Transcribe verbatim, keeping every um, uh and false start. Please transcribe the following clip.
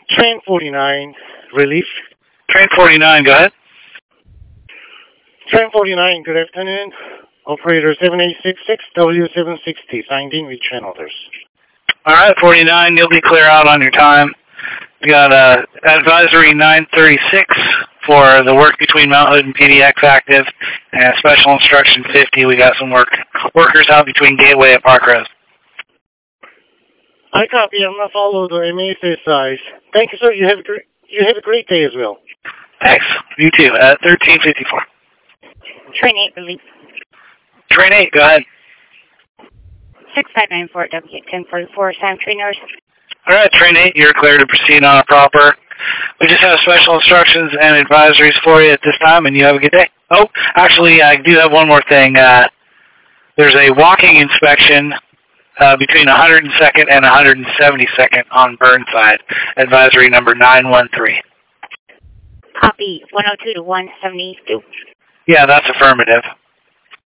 Train forty-nine, relief. Train forty-nine, go ahead. Train forty-nine, good afternoon. Operator seven eight six six W seven sixty, signed in with channel orders. All right, forty-nine, you'll be clear out on your time. We got uh, advisory nine thirty-six for the work between Mount Hood and P D X active, and special instruction fifty. We got some work workers out between Gateway and Park Rose. I copy. I'm gonna follow the M A S size. Thank you, sir. You have a great you have a great day as well. Thanks. You too. At thirteen fifty-four. Train eight, relief. Train eight, go ahead. six five nine four W ten forty-four, Sam Trainers. All right, Train eight, you're clear to proceed on a proper. We just have special instructions and advisories for you at this time, and you have a good day. Oh, actually, I do have one more thing. Uh, there's a walking inspection uh, between one hundred second and one hundred seventy-second on Burnside, advisory number nine one three. Copy, one oh two to one seventy-two. Yeah, that's affirmative.